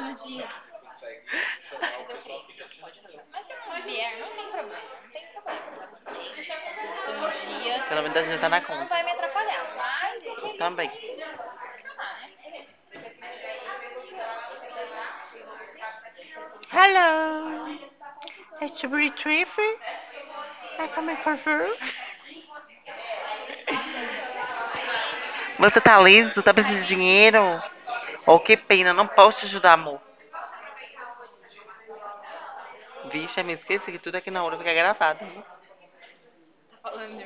no dia. Mas eu fico. Mas se não vier, não tem problema. Não tem problema. Um dia Pelo menos a gente tá na não conta. vai me atrapalhar. Mas ele Também. funcionar, né? Hello. Strawberry trifle. I come for food. Você tá liso? Tá precisando de dinheiro? Oh, que pena, não posso te ajudar, amor. Vixe, eu me esqueci que tudo aqui na hora fica gravado. Tá falando de